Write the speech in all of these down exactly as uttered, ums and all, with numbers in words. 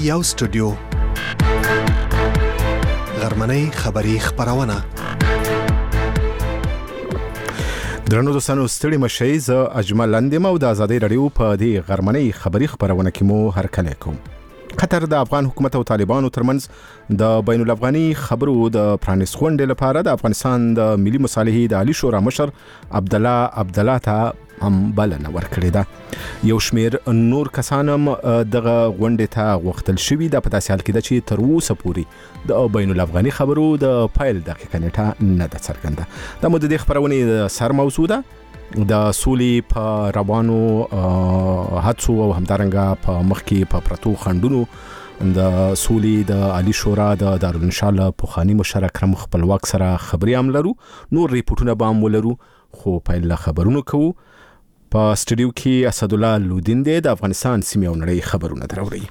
یو سټوډیو غرمنۍ خبری خبرونه درنو دوستانو ستړي مشئ ز اجمل لندم او د ازادي رادیو په دې غرمنۍ خبری خبرونه کې مو هرکلی کوم. قطر د افغان حکومت او طالبانو ترمنځ د بین الافغاني خبرو د پرانیست غونډې لپاره د افغانستان د ملي مصالحې د عالی شورا مشر عبد الله عبد الله ته هم بلنه ورکړې ده. یو شمیر نور کسانم دغه غونډې ته غوښتل شوي د په داسې حال کې ده چې تر اوسه پورې د بین الافغاني خبرو د پیل دقیقه نیټه نه ده څرګنده. دا مو د دې خبرونې د سر موضوع ده د سولې په روانو هڅو او همدارنګه په مخ کې په پرتو خنډونو د سولې د عالی شورا د دارالانشا پوخاني مشر اکرم خپلواک سره خبري هم لرو. نور ریپورتونه به هم ولرو خو پیل خبرونو کوو. په سټوډیو کې اسد الله لودین دی د افغانستان سیمې او نړۍ خبرونه دراوړي.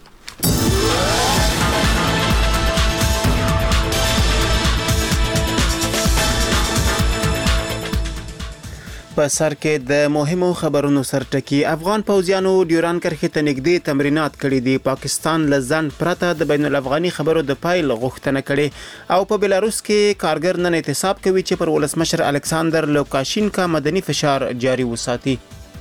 په سر کې د مهمو خبرونو سرټکی افغان پوځیانو ډیوران کرښې ته نږدې تمرینات کړي دي. پاکستان له ځنډ پرته د بین الافغاني خبرو د پایل غوښتنه کړي او په بلاروس کې کارګر نن احتساب کوي چې پر ولسمشر الکساندر لوکاشینکا مدني فشار جاري وساتي.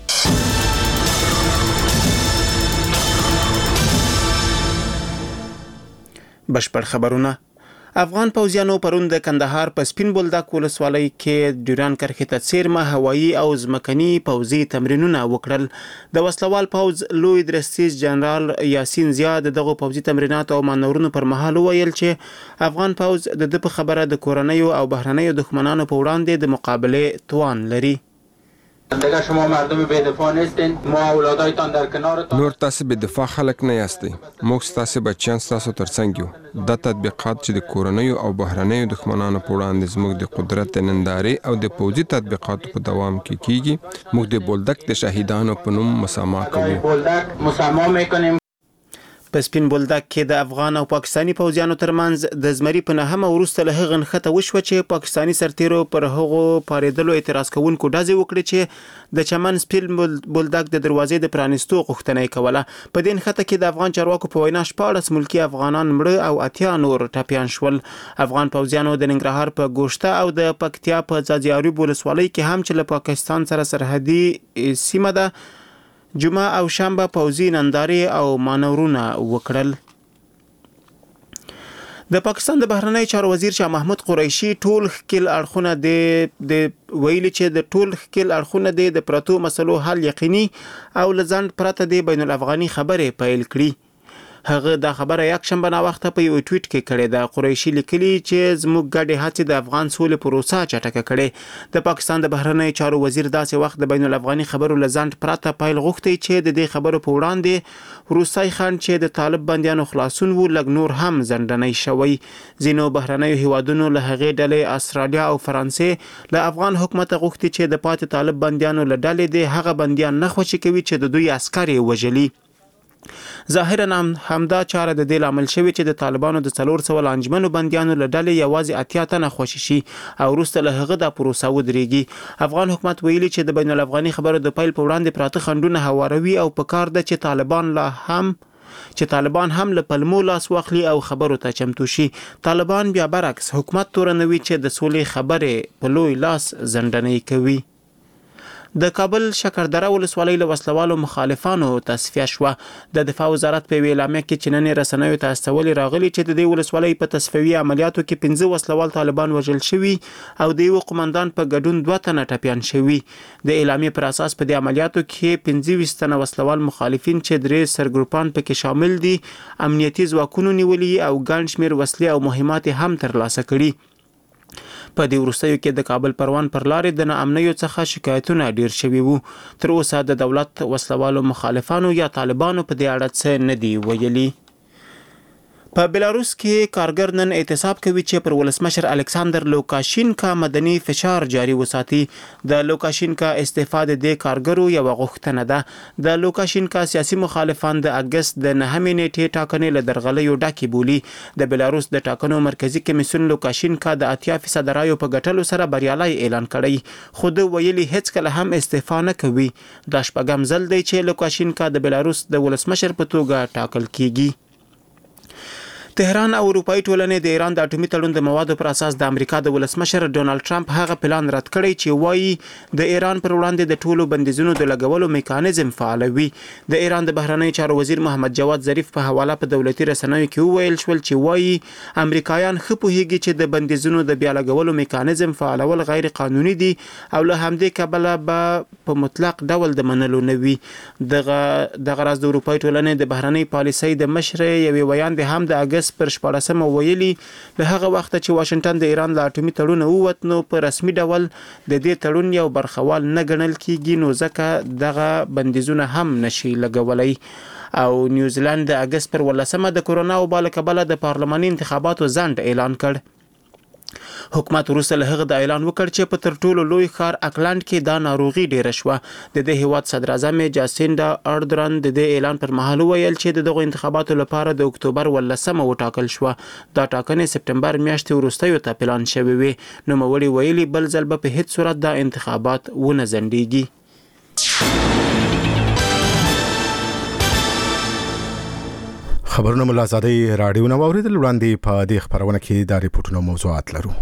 بشپړ خبرونه. افغان پوځیانو پرون د کندهار په سپین بولدک ولسوالۍ کې ډیوران کرښې ته څیرمه هوایي او ځمکني پوځي تمرینونه وکړل. د وسلوال پوځ لوی درستیز جنرال یاسین زیا دغه پوځي تمرینات او مانورونو پر مهال ویل چې افغان پوځ د د په خبره د کورنیو او بهرنیو دښمنانو په وړاندې د مقابله توان لري. دیگه شما مردم بی‌دفاع نیستین، ما اولادایتان در کنارتان. نور تاسو بی‌دفاع خلک نه یاستئ. موږ تاسو بچیان تاسو ترڅنګ یو. دا تطبیقات چې د کورنیو او بهرنیو دښمنانو په وړاندې زموږ د قدرت نندارې او د پوځي تطبیقاتو په دوام کې کیږي. موږ د بولدک د شهیدانو په نوم مسامح کوو. بولدک مسامح میکنیم. په سپین بولدک کې د افغان او پاکستاني پوځیانو ترمنځ د زمري په نهمه وروسته له هغه نښته وشوه چې پاکستاني سرتیرو پر هغو پارېدلو اعتراض کوونکو ډزې وکړې چې د چمن سپین بولدک د دروازې د پرانیستو غوښتنه یې کوله. په دې نښته کې د افغان چارواکو په وینا شپاړس ملکي افغانان مړه او اتیا نور ټپیان شول. افغان پوځیانو د ننګرهار په ګوشته او د پکتیا په ځاځي اریوب ولسوالۍ کې هم چې له پاکستان سره سرحدي سیمه ده جمعه او شنبه پوځي نندارې او مانورونه وکړل. د پاکستان د بهرنی چارو وزیر شاه محمود قریشي ټول ښکیل اړخونه د ویلي چې د ټول ښکیل اړخونه د پرتو مسلو حل یقیني او لزند پرته د بین الافغاني خبرې پیل کړي. هغه دا خبره یک شنبه نا وخت په یو ټویټ کې کړې ده. قریشي لیکلي چې زموږ ګډې هڅې د افغان سولې پروسه چټکه کړې. د پاکستان د بهرنی چارو وزیر داسې وخت د بین الافغاني خبرو لزند پرته پیل غوښتي چې د دې خبرو په وړاندې روسي خنډ چې د طالب بنديانو خلاصون وو لګ نور هم زندنۍ شوی. ځینو بهرنیو هیوادونو له هغې ډلې استرالیا او فرانسې له افغان حکومت غوښتي چې د پاتې طالب بنديانو له ډلې د هغه بنديان نه خوشي کوي چې د دوی عسکر وژلي. ظاهرا همدا چاره د دې لامل شوی چې د طالبانو د څلور سوه انجمنو بنديانو له ډلې یوازې اتیا تنه خوشي شي او وروسته له هغه د پروسه ودرېږي. افغان حکومت ویلي چې د بین الافغاني خبرو د پیل په وړاندې پراته خنډونه هواروي او په کار ده چې طالبان لا هم چې طالبان هم له پلمو لاس واخلي او خبرو ته چمتو شي. طالبان بیا برعکس حکومت تورنوي چې د سولې خبرې په لوی لاس زندنۍ کوي. د کابل شکردره ولسوالۍ له وسلوالو مخالفانو تصفیه شوه. د دفاع وزارت په ویلامه کې چې نن رسنیو ته استولې راغلي چې د دې ولسوالۍ په تصفیوي عملیاتو کې پنځه وسلوال طالبان وژل شوي او د یو قومندان په ګډون دوه تنه ټپیان شوي. د اعلامیې پر اساس په دې عملیاتو کې پنځه ویشت تنه وسلوال مخالفین چې درې سرګروپان پکې شامل دي امنیتي ځواکونو نیولي او ګڼ شمېر وسلې او مهمات هم ترلاسه کړي. په دې وروستیو کې د کابل پروان پر لارې د ناامنیو څخه شکایتونه ډیر شوي وو. تر اوسه د دولت وسلوالو مخالفانو یا طالبانو په دې اړه څه نه دی ویلي. په بلاروس کې کارګر نن احتساب کوي چې پر ولسمشر الکساندر لوکاشینکا مدني فشار جاري وساتي. د لوکاشینکا استعفا د دې کارګرو یو غوښتنه ده. د لوکاشینکا سیاسي مخالفان د اگست د نهمې نیټې ټاکنې له درغلیو ډکې بولي. د بلاروس د ټاکنو مرکزی کمیسیون لوکاشینکا د اتیا فیصد رایو په ګټلو سره بریالي اعلان کړی، خو د ویلي هیڅ کله هم استعفا نه کوي. دا شپږم ځل دی چې لوکاشینکا د بلاروس د ولسمشر په توګه ټاکل کیږي. تهران او اروپאי ټولنې د ایران د اټومي تړون د موادو پر اساس د امریکا د ولسمشر ډونالد ټرمپ هغه پلان رد کړی چې وایي د ایران پر وړاندې د ټولو بندیزونو د لګولو میکانیزم فعالوي. د ایران د بهرنیو چارو وزیر محمد جواد ظریف په حواله په دولتي رسنیو کې وویل شول چې وایي امریکایان ښه پوهیږي چې د بندیزونو د بیا لګولو میکانیزم فعالول غیر قانوني دي او له همدې کبله به په مطلق ډول د منلو نه وي. دغه دغه راز د اروپאי ټولنې د بهرنۍ پالیسۍ د مشر یوې ویاندې هم د اگست پر شپاړسمه ویلي له هغه وخت چې واشنگټن د ایران له اټومي تړون ووت نو په رسمي ډول د دې تړون یو برخوال نه ګڼل کیږي نو ځکه دغه بندیزونه هم نشي لګولای. او نیوزیلند د اگست پر ولسمه د کورونا وبا له کبله د پارلماني انتخاباتو ځنډ اعلان کړ. حکومت وروسته له هغه د اعلان وکړ چې په تر ټولو لوی ښار اکلند کې دا ناروغي ډیره شوه. د دې هیواد صدر اعظم جاسینډا اردرن د دې اعلان پر مهال ویل چې دغه انتخاباتو لپاره د اکتوبر ولسمه وټاکل شوه. دا ټاکنې سپټمبر میاشتې وروسته ته پلان شوې وي. نو موري ویلي بل ځل به په هیڅ صورت دا انتخابات ونه ځنډيږي. خبرونه ملا زادي رادیو نو اوریدل وړاندې په دې خبرونه کې د ریپورتونو موضوعات لرو.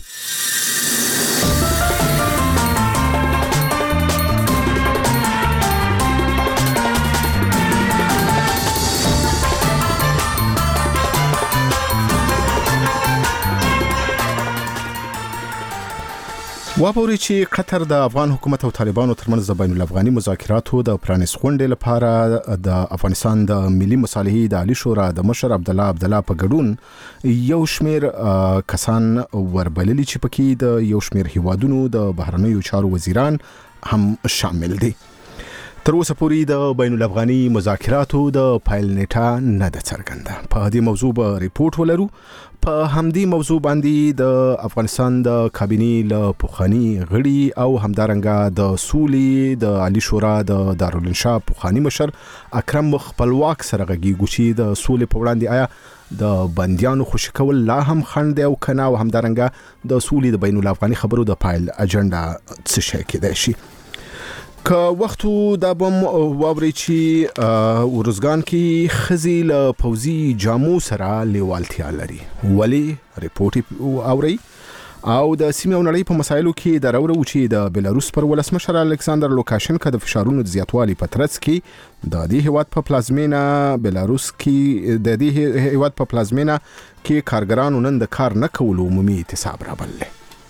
واپوري چې قطر د افغان حکومت او طالبانو ترمنځ د بین الافغاني مذاکراتو د پرانیست غونډې لپاره د افغانستان د ملي مصالحې د عالی شورا د مشر عبد الله عبد الله په ګډون یو شمیر کسان وربللي چې پکې د یو شمیر هیوادونو د بهرنیو چارو وزیران هم شامل دي. تر اوسه پورې د بین الافغاني مذاکراتو د پایل نیټه نه ده څرګنده. په دې موضوع به ریپورت ولرو. په همدې موضوع باندې د افغانستان د کابینې له پوخانی غړي او همدارنګه د سولې د عالی شورا د دارالانشا پوخانی مشر اکرم خپلواک سره غږیږو چې د سولې په وړاندې آیا د بنديانو خوشی کول لا هم خند او کنا او همدارنګه د سولې د بین الافغاني خبرو د پایل اجنډا څه شي کېدای شي. که وختو دا بم وابري چې ورزګان کې خزي له پوزي جامو سره لیوالتیا لري ولی ریپورت اوري او د سیمه نړۍ په مسایلو کې د راوړو چې د بلاروس پر ولسمشر الکساندر لوکاشنکا د فشارونو زیاتوالي په ترڅ کې د دې هیواد په پلازمینا بلاروس کې د دې هیواد په پلازمینا کې کارګرانو نن د کار نه کولو عمومي اعتصاب راوړل.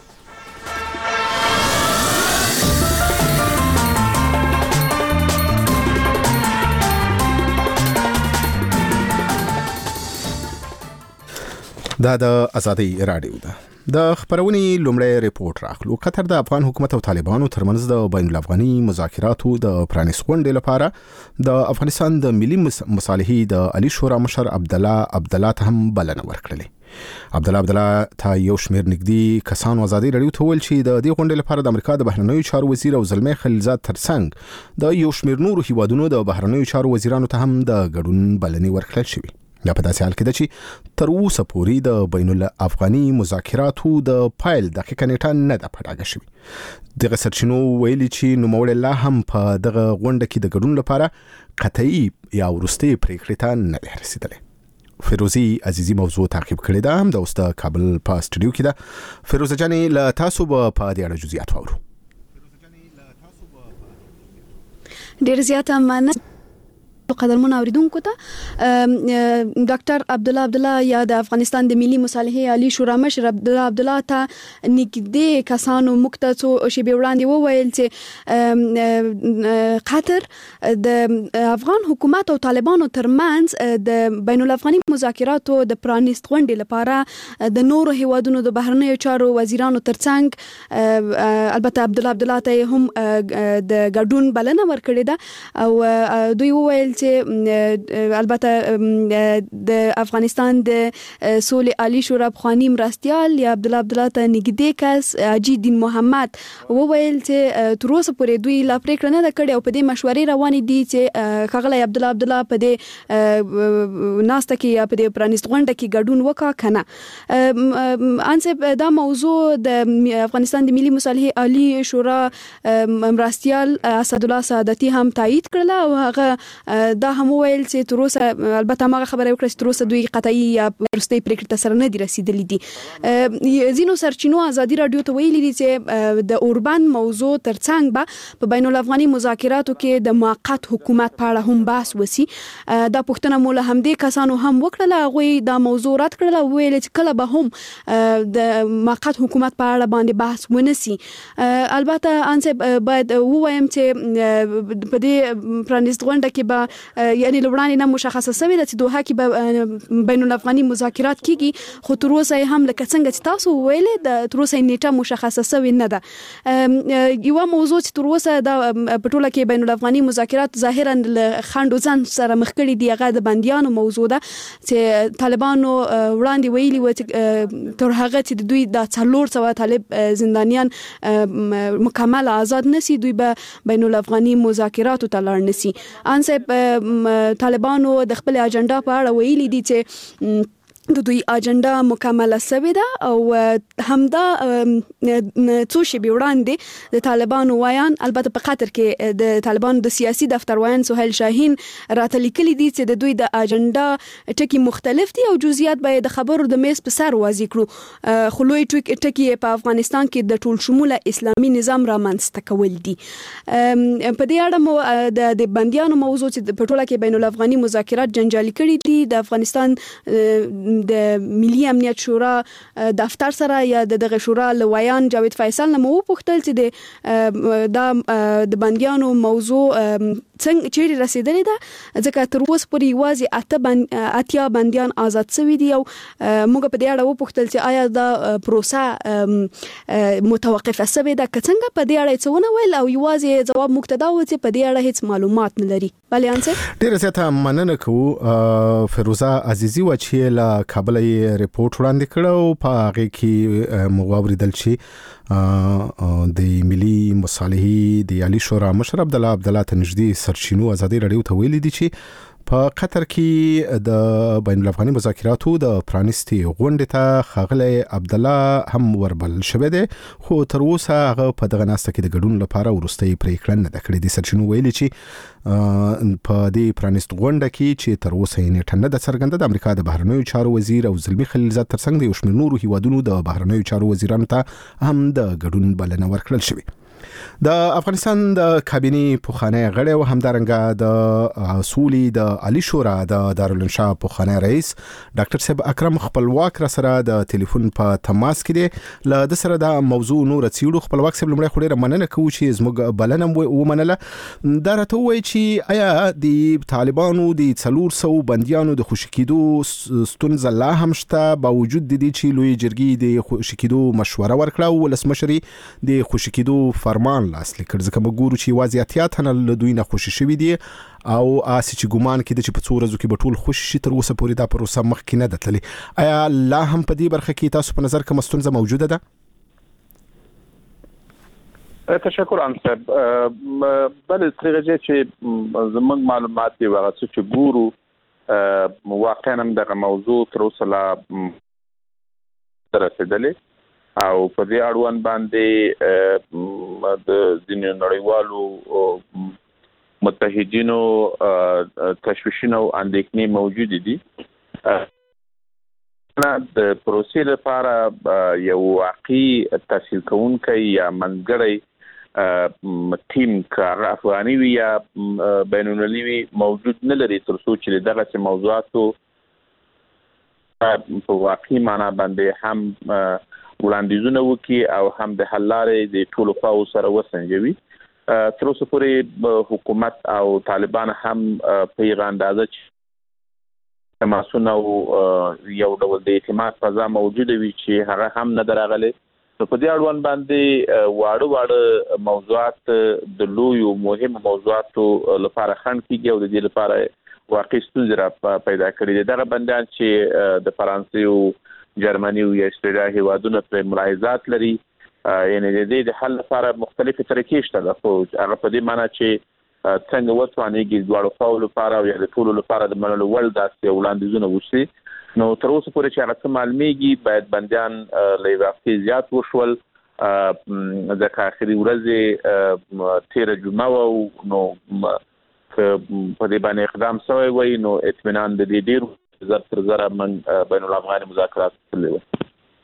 دا د ازادي رادیو ده. د خبرونې لومړی ریپورت راخلو. قطر د افغان حکومت او طالبانو ترمنځ د بین الافغاني مذاکراتو د پرانیست غونډې لپاره د افغانستان د ملي مصالحې د عالی شورا مشر عبد الله عبد الله ته هم بلنه ورکړه. عبد الله عبد الله ته یو شمیر نږدې کسانو ازادي رادیو ته ویل چې د دې غونډې لپاره د امریکا د بهرنیو چارو وزیر او زلمي خلیلزاد ترڅنګ د یو شمیر نورو هیوادونو د بهرنیو چارو وزیرانو ته هم د ګډون بلنې ورکړل شوې. یا په داسې حال کې ده چې تر اوسه پورې د بین الافغاني مذاکراتو د پایل دقیقه نیټه نه ده پټاګه شوې. دغه سرچینو ویلي چې نوموړی لا هم په دغه غونډه کې د ګډون لپاره قطعي یا وروستۍ پریکړې ته نه دی رسیدلی. فیروزی عزیزی موضوع تعقیب کړی ده، هم د اوس د کابل په سټوډیو کې ده. فیروزه جانې له تاسو به په دې اړه جزئیات واورو. ډېر زیات مننه قدرمن اوریدونکو ته. ډاکټر عبد الله عبد الله یا د افغانستان د ملي مصالحې عالی شورا مشر عبد الله عبد الله ته نږدې کسانو مکتسو شی به وړاندې وویل چې قطر د افغان حکومت او طالبانو ترمنځ د بین الافغاني مذاکراتو د پرانیست غونډې لپاره د نورو هیوادونو د بهرنیو چارو وزیرانو ترڅنګ البته عبد الله عبد الله ته هم د ګډون بلنه ورکړې ده او دوی وویل چې البته د افغانستان د سولې عالی شورا بخوانی مرستيال یا عبد الله عبد الله ته نږدې کس اجي دین محمد وویل چې تر اوسه پورې دوی لا پریکړه نه کړې او په دې مشورې روانې دي چې خغله عبد الله عبد الله په دې ناسته کې یا په دې پرانیست غونډه کې ګډون وکا کنه. انسب دا موضوع د افغانستان د ملي مصالحې عالی شورا مرستيال اسد الله سعادتي هم تایید کړل او هغه دا هم ویل چې تر اوسه البته ما خبره وکړه چې تر اوسه دوی قطعي یا ورستي پریکړه ته سره نه دي رسیدلې دي. ځینو سرچینو ازادي رادیو ته ویلي دي چې د اوربند موضوع ترڅنګ به په بین الافغاني مذاکراتو کې د موقت حکومت په اړه هم بحث وسی. دا پوښتنه مول همدې کسانو هم وکړه، هغه دا موضوع رد کړل، ویل چې کله به هم د موقت حکومت په اړه باندې بحث ونسی. البته انسه باید وایم چې په دې پرانیست غونډه کې به یعنی لوړانی نه مشخصه شوی د چې دوه کې به بین الافغاني مذاکرات کیږي، خو تر اوسه هم لکه څنګه چې تاسو ویلې د تر اوسه نیټه مشخصه شوی نه ده. یو موضوع چې تر اوسه د پټوله کې بین الافغاني مذاکرات ظاهرا خندو ځان سره مخ کړي دی، هغه د بنديانو موضوع ده چې طالبانو وړاندې ویلي و چې تر هغه چې دوی د څلور سوه طالب زندانیان مکمل آزاد نسی دوی به بین الافغاني مذاکراتو ته لاړ نسی. انسه طالبانو د خپل اجنډا په اړه ویلي دي چې د دوی اجنډا مکمله شوې ده او همدا څو شی وړاندې د طالبانو وایان البته په خاطر کې د طالبانو د سیاسي دفتر وایان سهیل شاهین راته لیکلي دي چې د دوی د اجنډا ټکی مختلف دي او جزئیات به د خبرو د میز په سر واضح کړو، خو لوی ټکی په افغانستان کې د ټول شموله اسلامي نظام رامنځته کول دي. په دې اړه مو د بنديانو موضوع چې په ټوله کې بین الافغاني مذاکرات جنجالي کړي دي، د افغانستان د ملي امنیت شورا دفتر سره یا د دغه شورا لویان جاوید فیصل نه مو پوښتل چې د د بنديانو موضوع څنګه چیرې رسیدلې ده، ځکه تر اوسه پورې واځي اته بند اتیا بنديان آزاد شوي دي او موږ په دې اړه و پوښتل چې آیا دا پروسه متوقفه شوې ده، که څنګه په دې اړه څه ونه ویل او یوازې جواب مقتدا و چې په دې اړه هیڅ معلومات نه لري. بلې انسه ډیره زیاته مننه کوو فیروزه عزیزی و چې له کابل یې ریپورت وړاندې کړو، په هغه کې مغاوریدل چې د ملي مصالحې د عالی شورا مشر عبد الله عبد الله تنجدي سرچینو ازادي رادیو ته ویلي دي چې په قطر کې د بین الافغاني مذاکراتو د پرانیستي غونډې ته خاغلی عبد الله هم وربل شوی دی، خو تر اوسه هغه په دغه ناسته کې د ګډون لپاره وروستۍ پریکړه نه ده کړې. د سرچینو ویلي چې په دې پرانیست غونډه کې چې تر اوسه یې نیټه نه ده څرګنده، د امریکا د بهرنیو چارو وزیر او زلمی خلیلزاد ترڅنګ د یو شمېر نورو هیوادونو د بهرنیو چارو وزیرانو ته هم د ګډون بلنه ورکړل شوې. د افغانستان د کابینې پوخانه غړی او همدارنګه د اصولي د عالی شورا د دارالانشاء پوخانه رئیس ډاکټر صاحب اکرم خپلواک را سره د ټلیفون په تماس کې دی، له د سره د موضوع نور څیړو. خپلواک صاحب لمړی خو ډیره مننه کوو چې زموږ بلنه ومنله. دا راته وایي چې آیا د طالبانو د څلور سوه بندیانو د خوشي کېدو ستونزه لا هم شته، باوجود د دې چې لوی جرګې د خوشي کېدو مشوره ورکړه او ولسمشر د خوشي کېدو فرمان لاسلیک کړ، ځکه موږ ګورو چې یوازې اتیا تنه له دوی نه خوشي شوي دي او آسی چې ګمان کېده چې په څو ورځو کې به ټول خوشي شي، تر اوسه پورې دا پروسه مخکې نه ده تللې. آیا لا هم په دې برخه کې تاسو په نظر کومه ستونزه موجوده ده؟ تشکر انصب. بل ترغه چې زموږ معلومات دی هغه چې ګورو واقعا دغه موضوع تر اوسه لا رسیدلې او په دې اړوند باندې د ځینو نړیوالو متحدینو تشویشونه او اندېښنې موجود دي. د پروسې لپاره یو واقعي تحصیل کوونکی یا منځګړی ټیم کار افغاني وي یا بین المللي موجود نه لري تر څو چې دغه موضوعاتو په واقعي معنا باندې هم وړاندیزونه وکړي او هم د حل لارې د ټولو خواو سره وسنجوي. تر اوسه پورې حکومت او طالبان هم په یغه اندازه چې تماسونه او یو ډول د اعتماد فضا موجوده وي چې هغه هم نه درغلي. په دې اړوند باندې واړه واړه موضوعات د لویو مهمو موضوعاتو لپاره خنډ کیږي او د دې لپاره واقعي ستونزې را پیدا کړي دي. دغه بندیان چې د فرانسې او جرمني او استرالیا هیوادونو پر ملاحظات لري، یعنی د دې د حل لپاره مختلفې طریقې شته، خو هغه په دې معنی چې څنګه وتوانېږي دواړو خواو لپاره او یا د ټولو لپاره د منلو وړ داسې وړاندیزونه وشي. نو تر اوسه پورې چې هغه څه معلومیږي باید بندیان له یوې هفتې زیات وشول، ځکه اخري ورځې تېره جمعه وه، نو په دې باندې اقدام شوی وي نو اطمینان د دې ډیر زر تر زره من بین الافغاني مذاکرات تللی وي.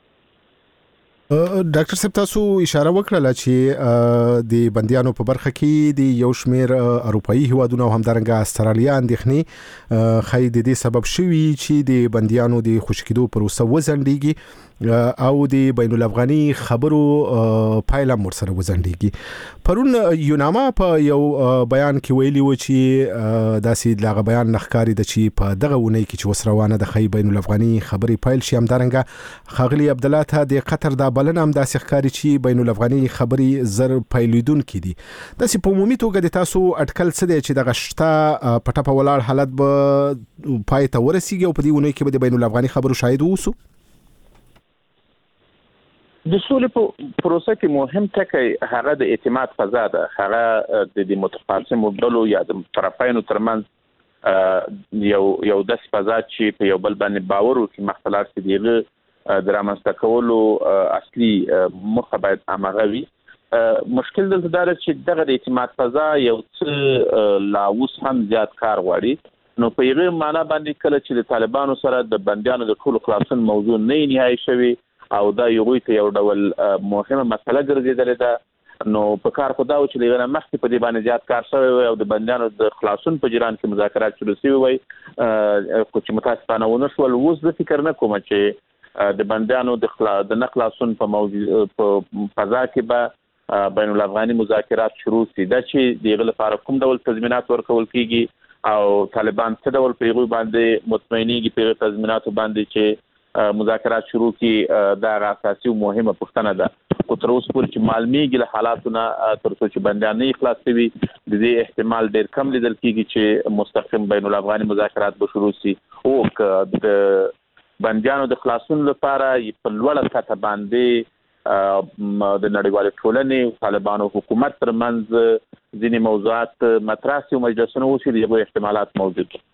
ډاکټر صاحب تاسو اشاره وکړه چې د بنديانو په برخه کې د یو شمیر اروپאי هیوادونو او همدارنګه استرالیا اندېښنې خای د دې سبب شوي چې د بنديانو د خوشکېدو پروسه وزندېږي او د بین الافغاني خبرو پایله مرسره وزندېږي. پرون یوناما په یو بیان کې ویلي و چې داسې دغه بیان نخکاری د چې په دغه ونی کې چې وسروانه د خای بین الافغاني خبري پایل شي همدارنګه خاغلی عبد الله ته د قطر د بلنه هم داسې ښکاری چې بین الافغاني خبري زر پایلیدون کې دي. داسې په عمومي توګه د تاسو اټکل څه دی چې د غشتا پټه په ولاړ حالت به پای ته ورسیږي او په دې ونی کې به د بین الافغاني خبرو شاهد اوسو؟ د سولې په پروسه کې مهم ټکی هغه د اعتماد فضا ده. هغه د دې متخاصمو ډلو یا د طرفینو ترمنځ یو یو داس فضا چې په یو بل باندې باور وکړي مختلف سي دیغه درامسته کولو اصلي مخه باید امغه وي. مشکل دلته دا چې دغه د اعتماد فضا یو څه لا اوس هم زیات کار غواړي. نو په یغه معنا باندې کله چې د طالبانو سره د بنديانو د ټول خلاصون موضوع نه نهایی شوی او دا یو ته یو ډول مهمه مسله ګرځیدلې ده نو په کار خو دا و چې لږه مخکې په دې باندې زیات کار شوی وي او د بندیانو د خلاصون په جریان کې مذاکرات شروع شوي وي خو چې متاسفانه ونه شول. اوس زه فکر نه کوم چې د بندیانو د خلا د نه خلاصون په موضوع په فضا کې به بین الافغاني مذاکرات شروع شي. دا چې دغه لپاره کوم ډول تضمینات ورکول کیږي او طالبان څه ډول پیغام باندې مطمئنيږي په تضمیناتو باندې چې مذاکرات شروع کی دا اساسي او مهمه پوښتنه ده. خو تر اوسه پورې چې معلومیږي له حالاتونه تر څو چې بندیان نه اخلاص شوي د دې احتمال ډیر کم لیدل کیږي چې مستقیم بین الافغاني مذاکرات به شروع شي او د بندیانو د خلاصون لپاره په لوړه سطح باندې د نړیوال ټولنې طالبانو حکومت ترمنځ ځینې موضوعات مطرح شي او مجلسونه وشي د احتمالات موجود دي.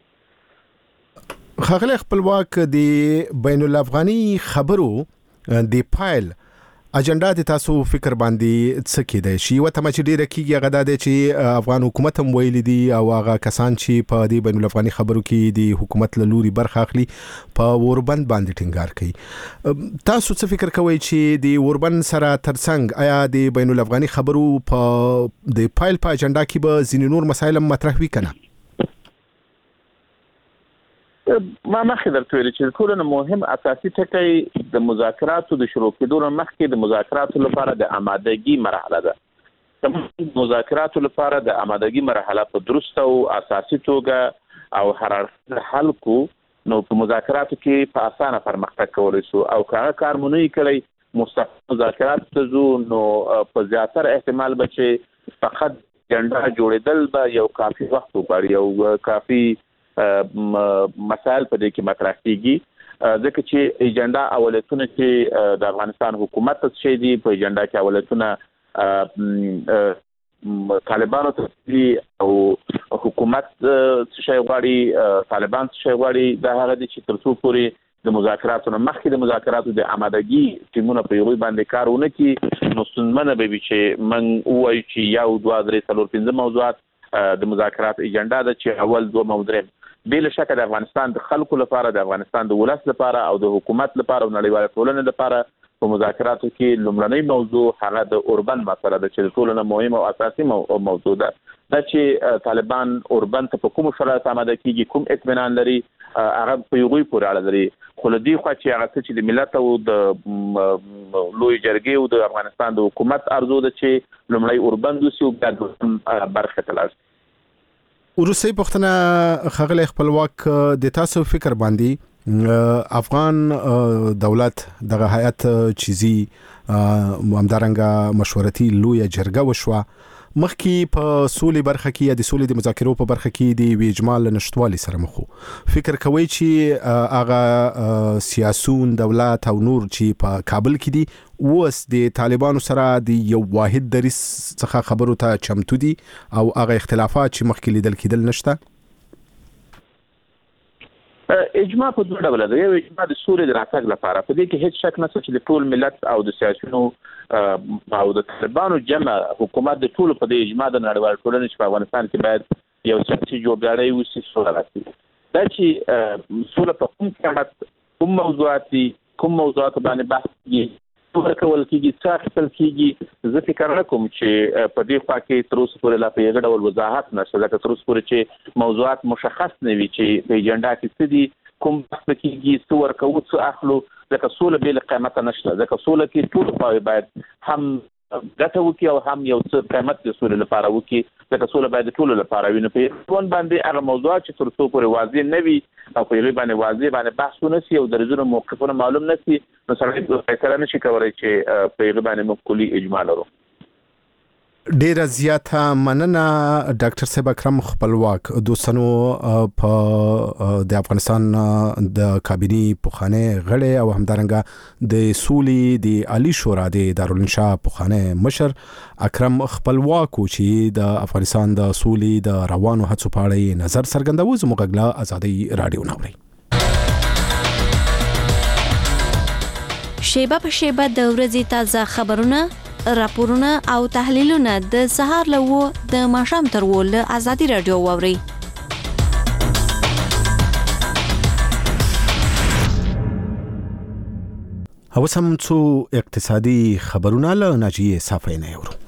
خاغلی خپلواک د بین الافغاني خبرو د پایل اجنډا د تاسو فکر باندې څه کېدای شي؟ وته چې ډیره کیږي غدا د چې افغان حکومت هم ویل دي او هغه کسان چې په د بین الافغاني خبرو کې د حکومت له لوري برخه اخلي په اوربند باندې ټینګار کوي. تاسو څه فکر کوئ چې د اوربند سره ترڅنګ آیا د بین الافغاني خبرو په د پایل په اجنډا کې به ځینې نور مسایل مطرح وي کنه؟ ما مخکې درته ویل چې ټولنه مهم اساسي ټکی د مذاکراتو د شروع کېدو مخکې د مذاکراتو لپاره د آمادګي مرحله ده. د مذاکراتو لپاره د آمادګي مرحله په درسته او اساسي توګه او حرارت حل کو نو په مذاکراتو کې په اسانه پرمختګ کولای شو او کار کار مونږ کوي مستقیم مذاکرات ته زو نو په زیاتره احتمال بچي فقط جنډا جوړېدل به یو کافي وخت وغواړي او کافي مسائل په دې کې مطرح کیږي ځکه چې ایجنډا اولتونه چې د افغانستان حکومت ته شي دي په ایجنډا کې اولتونه طالبانو ته او حکومت څه شي غواړي طالبان څه شي غواړي دا هغه دي چې تر څو پورې د مذاکراتو مخکې د مذاکراتو د آمادګي ټیمونه په یوه باندې کارونه کوي نو ستونزمنه به وي چې من وایي چې یو دوه درې څلور پنځه موضوعات د مذاکرات ایجنډا ده چې اول دوه موضوعات بل شکه د افغانستان د خلکو لپاره د افغانستان د ولس لپاره او د حکومت لپاره او نړیوال ټولنې لپاره په مذاکراتو کې لومړنۍ موضوع هغه د اوربند مسله ده چې ټولنه مهمه او اساسي موضوع ده. دا چې طالبان اوربند ته په کوم شرایط آماده کیږي کوم اطمینان لري هغه په یوه پورې اړه لري. خو لدی خو چې هغه چې د ملت او د لوی جرګې او د افغانستان د حکومت ارزو ده چې لومړی اوربند وسو بیا برخه تلاش. وروستی پوښتنه خغلی خپلواک د تاسو فکر باندې افغان دولت دغه هیئت چیزی همدارنګه مشورتي لوی جرګه وشوه مخکې په سولې برخه کې یا د سولې د مذاکرو په برخه کې د ویجمال نشټوالي سره مخ فکر کوي چې هغه سیاسون دولت او نور چې په کابل کې دي اوس د طالبانو سره د یو واحد دریس څخه خبرو ته چمتو دي او هغه اختلافات چې مخکې لیدل کېدل نشته. اجماع په دوه ډول ده. یو اجماع د سولې د راتګ لپاره په دې کې هیڅ شک نشته چې د ټول ملت او د سیاسيونو او د طالبانو جمع حکومت د ټول په دې اجماع د نړیوال ټولنې په افغانستان کې باید یو سیاسي جوړجاړی وشي سوله راشي. دا چې سوله په کوم قیمت کوم موضوعات دي کوم موضوعات باندې بحث کیږي څه کول کیږي څه اخیستل کیږي زه فکر نه کوم چې په دې خوا کې تر اوسه پورې لا په یو ډول وضاحت نشته ځکه تر اوسه پورې چې موضوعات مشخص نه وي چې په ایجنډا کې څه دي کوم بحث کیږي څه ورکو څه اخلو ځکه سوله بل قیمت نشته ځکه سوله کې ټول خواوې باید هم ګټه وکړي او هم یو څه قیمت د سوله لپاره وکړي ځکه سوله باید ټول لپاره وي. نو په ټول باندې هغه موضوعات چې تر څو پورې واضح نه وي او په یوه باندې واضح باندې بحث ونشي او د رجونو موقفونه معلوم نشي نو سره فیصله نشي کولای چې په یوه باندې موږ کلی اجماع لرو. ډیره زیاته مننه ډاکټر صاحب اکرم خپلواک دوستانو په د افغانستان د کابینې پوخانه غړي او همدارنګه د سولې د عالی شورا د دارالانشاء پوخانه مشر اکرم خپلواک چې د افغانستان د سولې د روانو هڅو په اړه نظر څرګندوي زموږ غلا ازادي رادیو نوري. شیبه په شیبه د ورځې تازه خبرونه راپورونه او تحلیلونه د سهار له و د ماښام تر و له ازادي رادیو واوري. اوس هم څو اقتصادي خبرونه له ناجیه صافی نه اورو.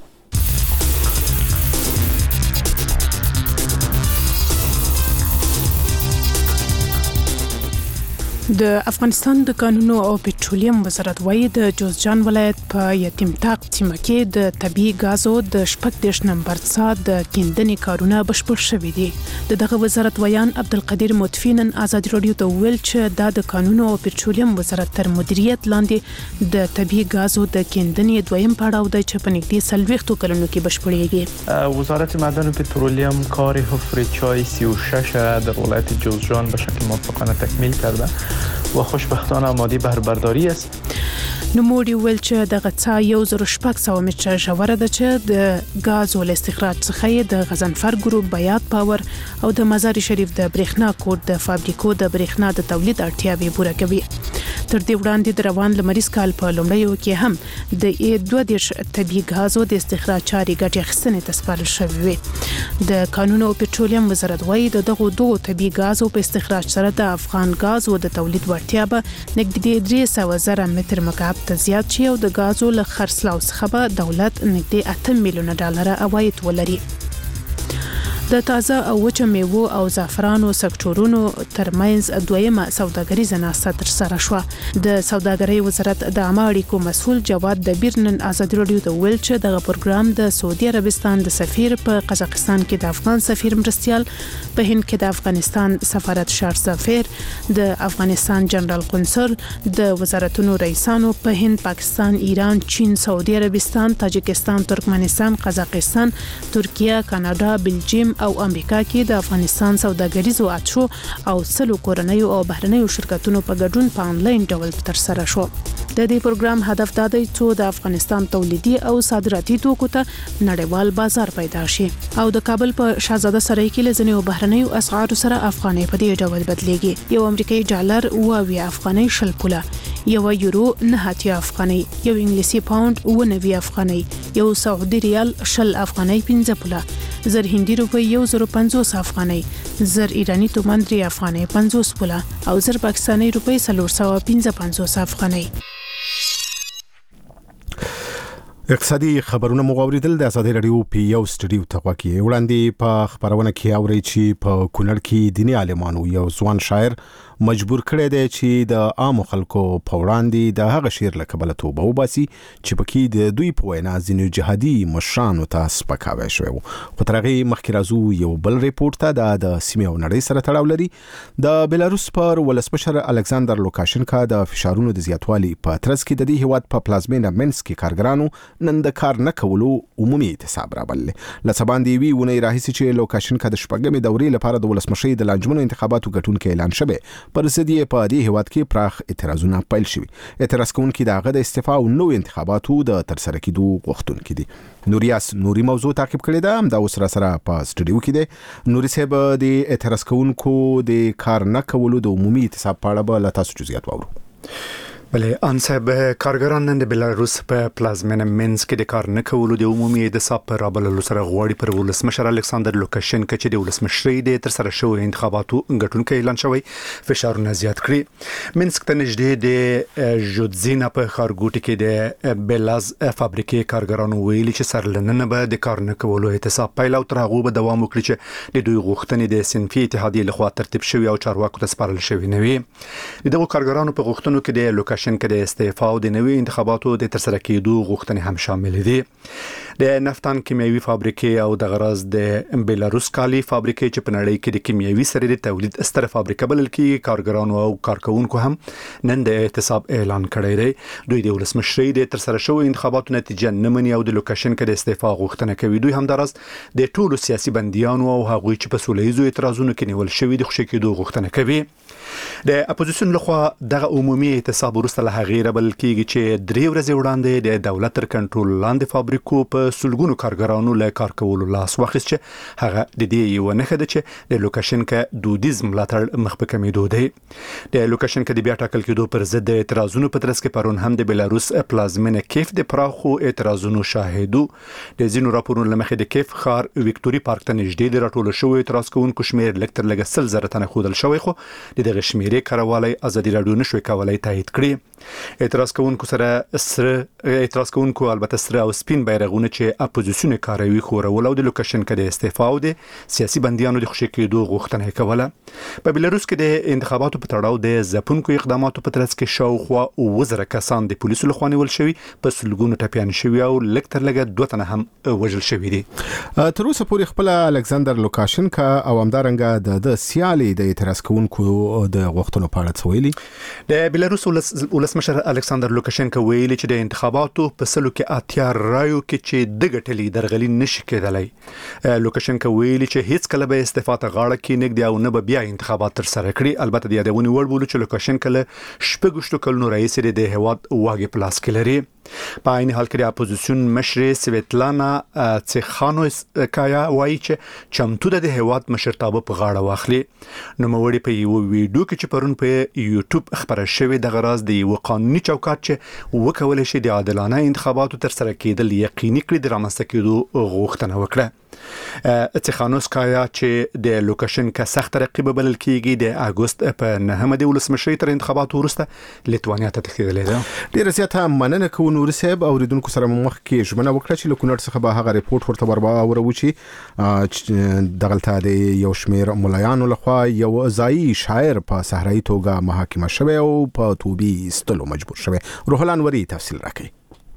د افغانستان د کانونو او پټرولیم وزارت وايي د جوزجان ولایت په یتیم تاق سیمه کې د طبي غازو د شپږ دیش نمبر څخه د کیندنې کارونه بشپړ شوي دي. دغه وزارت ویان عبدالقدیر مطفی نن آزادي رادیو ته ویل چې دا د کانونو او پټرولیم وزارت تر مدیریت لاندې د طبي غازو د کیندنې دویم پړاو دی چې په نږدې څلوېښتو کلونو کې بشپړېږي. وزارت معدن و پترولیم کار حفر چای سی و شش در ولایت جوزجان به شکل موفقانه تکمیل کرده و خوشبختانه آماده بهره‌برداری است. نوموړي ویل چې دغه څا یو زره شپږ سوه متره ژوره ده چې د غازو له استخراج څخه د غزنفر ګروپ بیات پاور او د مزار شریف د برېښنا کوټ د فابریکو د برېښنا د تولید اړتیاوې پوره کوي. تر دې وړاندې د روان لمریز کال په لومړیو کې هم د دوه دیرش طبي غازو د استخراج چارې ګټې اخیستنې ته سپارل شوې وې. د کانونو او پټرولیم وزارت وايي د دغو دوه طبي غازو په استخراج سره د افغان غازو د تولید وړتیا به نږدې درې سوه زره متر مکعب ته زیات شي او د غازو له خرڅلاو څخه به دولت نږدې اته میلیونه ډالر عواید ولري. د تازه او وچه میوو او زعفرانو سکتورونو ترمنځ دویمه سوداګریزه ناسته ترسره شوه. د سوداګرۍ وزارت د عامه اړیکو مسؤل جواد دبیر نن آزادي رادیو ته ویل چې دغه پروګرام د سعودي عربستان د سفیر په قزاقستان کې د افغان سفیر مرستیال، په هند کې د افغانستان سفارت شار سفیر، د افغانستان جنرال قونسل، د وزارتونو رئیسانو په هند، پاکستان، ایران، چین، سعودي عربستان، تاجکستان، ترکمنستان، قزاقستان، ترکیه، کاناډا، بلجیم او امریکا کې د افغانستان سوداګریزو اتشو او سلو کورنیو او بهرنیو شرکتونو په ګډون په انلاین ډول ترسره شو. د دې پروګرام هدف دا دی چې د افغانستان تولیدي او صادراتي توکو ته نړیوال بازار پیدا شي. او د کابل په شاهزاده سرای کې لزنیو بهرنیو اسعارو سره افغاني په دې ډول بدلېږي. یو امریکایي ډالر اوه افغاني شل پوله، یو یورو نه اتیا افغاني، یو انګلیسي پاوند اوه نوي افغاني، یو سعودي ریال شل افغاني پنځه پوله، زر هندي روپی یو زر پنځوس افغاني، زر ایرانی تومان درې افغاني پنځوس پوله او زر پاکستاني روپی څلور سوه پنځه پنځوس افغاني. اقتصادي خبرونه مو اوریدل د آزادي رادیو پی یو سټډیو ته واقعي وړاندې په خبرونه کې اوري چې په کونړ کې دیني عالمانو یو ځوان شاعر مجبور کړی دی چې د عام خلکو په وړاندې د هغه شعر له کبله توبه وباسي چې پکې د دوی په وینا ځینې جهادي مشرانو ته سپکاوی شوی و. خو تر هغې مخکې راځو یو بل ریپورټ ته د سیمې او نړۍ سره تړاو لري. د بیلاروس پر ولسمشر الکساندر لوکاشنکا د فشارونو د زیاتوالي په ترڅ کې د دې هیواد په پلازمینه منسک کې کارګرانو نن د کار نه کولو عمومي اعتصاب رابللی. له څه باندې یوې اونۍ راهیسې چې لوکاشنکا د شپږمې دورې لپاره د ولسمشۍ د لانجمنو انتخاباتو ګټونکی اعلان شوی، پر ضد یې په دې هیواد کې پراخ اعتراضونه پیل شوي. اعتراض کوونکي د هغه د استعفا او نوو انتخاباتو د ترسره کېدو غوښتونکي دي. نوریاس نوري موضوع تعقیب کړې ده، همدا اوس را سره په سټډیو کې دی. نوري صاحب، د اعتراض کوونکو د کار نه کولو د عمومي اعتصاب په اړه به له تاسو جزئیات واورو. بله ان صاحب کارګران نن د بلاروس په پلازمینه مینسک کې د کار نه کولو د عمومي د صاحب رابل سره غواړي پر ولسمشر الکساندر لوکاشنکا چې د ولسمشرۍ د تر سره شوی انتخاباتو غټونکو اعلان شوی فشارونه زیات کړی مینسک ته نږدې د جودزینا په خارګوټي کې د بلاز فابریکې کارګرانو ویلي چې سرلننه به د کار نه کولو اعتصاب پیل او تر هغه به دوام وکړي چې د دوی غوښتنې د صنفي اتحادیې لخوا ترتیب شوی او چارواکو ته سپارل شوی نه وي دغه کارګرانو په غوښتنو کې د لوکاشنکا د استعفا او د نوي انتخاباتو د ترسره کېدو غوښتنې هم شامل دي د نفتان کیمیاوي فابریکې او د غراز د بیلاروس کالي فابریکې چې په نړۍ کې د کیمیاوي سرې د تولید ستره فابریکه بلل کې کارګرانو او کارکونکو هم نن د اعتصاب اعلان کړی دی دوی د ولسمشرۍ د ترسره شوی انتخاباتو نتیجه نه مني او د لوکاشنکا د استعفا غوښتنه کوي دوی هم درز د ټولو سیاسي بنديانو او هغوی چې په سولهیزو اعتراضونو کې نیول شوی د خوشی کېدو غوښتنه کوي د اپوزیشن لخوا دغه عمومي اعتصاب ورسته له غیره بل کېږي چې درې ورځې وړاندې د دولت تر کنټرول لاندې فابریکو په سلګونو کارګرانو له کار کولو لاس واخیست چې هغه د دې یو نه خده چې د لوکاشنکا دودیز ملاتړ مخ په کمیدو دی د لوکاشنکا د بیا ټاکل کېدو پر ضد د اعتراضونو په ترڅ کې پرون هم د بیلاروس پلازمینه کیف د پراخو اعتراضونو شاهدو د زینو راپورونو لمخې د کیف خار وکټوري پارک ته نږدې د راټول شوی اعتراض کوونکو شمیر لکتر لګ سل زره تنه خودل شوی خو د شمیرې کاروالۍ ازادي رادیو نشوي کولای تایید کړي اعتراض کوونکو سره سره اعتراض کوونکو البته سره او سپین بیرغونه چې اپوزیشن کاروي خورول او د لوکاشنکا د استعفا او د سیاسي بنديانو د خوشی کېدو غوښتنه کوله په بیلاروس کې د انتخاباتو په تړاو د ځپونکو اقداماتو په ترڅ کې شاوخوا وزره کسان د پولیسو لخوا نیول شوی په سلګونو ټپيان شوی او لکتر لګ دوه تنه هم وژل شوی دي تر اوسه پورې خپل الکساندر لوکاشنکا او همدارنګه د سیالي د اعتراض کوونکو د غوښتنو په اړه ویلي د بیلاروس ولسمشر الکساندر لوکاشنکا ویلي چې د انتخاباتو په سلو کې اتیا رایو کې چې د غټلې درغلي نشي کېدلای لوکاشنکا ویلي چې هیڅ کله به استعفا ته غاړه کې نګ دی او نه به بیا انتخابات تر سره کړي البته د یادونې وړ بوله چې لوکاشنکا له شپږشتو کلونو رئیس دی د هواد واګي پلاس کې لري په عین حال کې د اپوزیشن مشر سویتلانا څخانوسکایا وایي چې چمتو د هواد مشرتابه په غاړه واخلي نو موري په یو ویډیو کې چې پرون په یوټیوب خبره شوې د غراز د یو قانوني چوکاټ چې وکول شي د عادلانه انتخاباتو تر سره کېدل یقیني کړي د رامنځته کېدو غوښتنه وکړه څخانوسکایا چې د لوکاشنکا سخت رقیب بلل کېږي د اگست په نهمه د ولسمشرۍ تر انتخاباتو وروسته لیتوانیا ته تښتېدلې ده ډیره زیاته مننه کوو نور صاحب اوریدونکو سره مخ کې ژمنه وکړه چې لکونړ څخه به هغه ریپورت ورته ورباورو چې دغلته د یو شمیر ملایانو لخوا یو ځایي شاعر په صحرایي توګه محاکمه شوی او په توبې ایستلو مجبور شوی روح الانوري تفصیل راکړي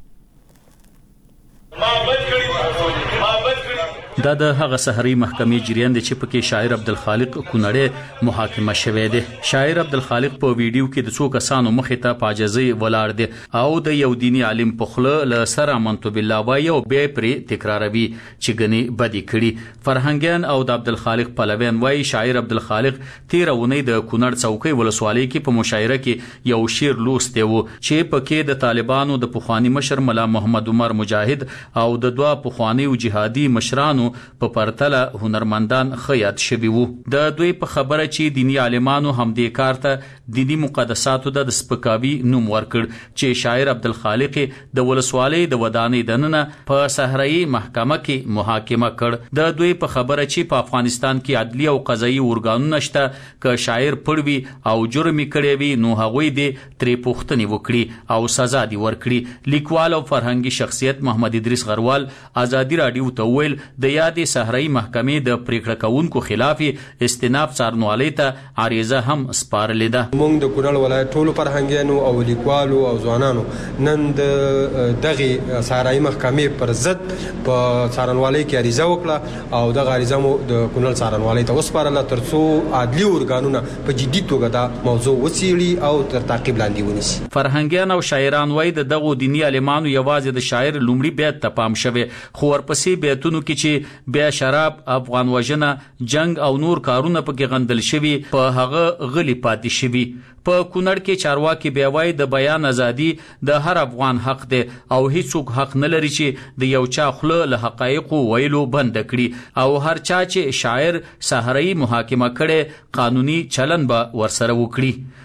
دا د هغه سحري محکمې جریان دی چې پکې شاعر عبدالخالق کونړی محاکمه شوی دی شاعر عبدالخالق په ویډیو کې د څو کسانو مخې ته پاجزي ولاړ دی او د یو دینی عالم په خله ل سره منتو بالله وایي او به پرې تکراروي چې غني بدی کړي فرهنګیان او د عبدالخالق پلویان وایي شاعر عبدالخالق تیرونی د کونړ څوکۍ ولسوالۍ کې په مشاعره کې یو شعر لوست دی چې پکې د طالبانو د پخوانی مشر ملا محمد عمر مجاهد او د دوه پخوانی جهادي مشرانو په پرتله هنرمندان خیات شوی وو د دوی په خبره چې دینی عالمانو هم دې کار ته دینی مقدساتو د سپکاوي نوم ورکړ چې شاعر عبدالخالق د ولسوالۍ د ودانۍ دننه په صحرایي محکمه کې محاکمه کړ د دوی په خبره چې په افغانستان کې عدلی او قضایي ارګانونه نشته ک شاعر پړوي او جرم کړي وي نو هغوی دې ترې پوښتنه وکړي او سزا دی ورکړي لیکوال او فرهنګي شخصیت محمد ادریس غروال ازادي رادیو ته ویل د یادې صحرایي محکمې د پریکړه کوونکو خلاف استناب څارنوالۍ ته عریضه هم سپارلې ده موږ د کونړ ولایت ټولو فرهنګیانو او لیکوالو او ځوانانو نن د دغه صحرایي محکمې پر ضد په څارنوالۍ کې عریضه وکړه او دغه عریضه مو د کونړ څارنوالۍ ته وسپارله ترڅو عدلي ارګانونه په جدي توګه دا موضوع وڅېړي او تر تعقیب لاندې ونیسي فرهنګیان او شاعران وایي د دغو دینی عالمانو یوازې د شاعر لومړي بیت ته پام شوی خو ورپسې بیتونو کې چې بیا شراب افغان وژنه جنگ او نور کارونه پکې غندل شوی په هغه غلی پاتې شوی په کونړ کې چارواکي بیا وایي د بیان ازادي د هر افغان حق دی او هیڅوک حق نه لري چې د یو چا خوله له حقایقو ویلو بند کړي او هر چا چې شاعر صحرایي محاکمه کړي قانوني چلن به ورسره وکړي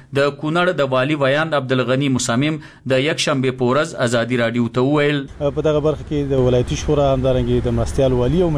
د کونړ د والی ویان عبدالغنی مصمم د یک شنبه پورز ازادي رادیو ته ویل په دغه برخه کې د ولایتي شورا همدارنګه د مرستيال والی او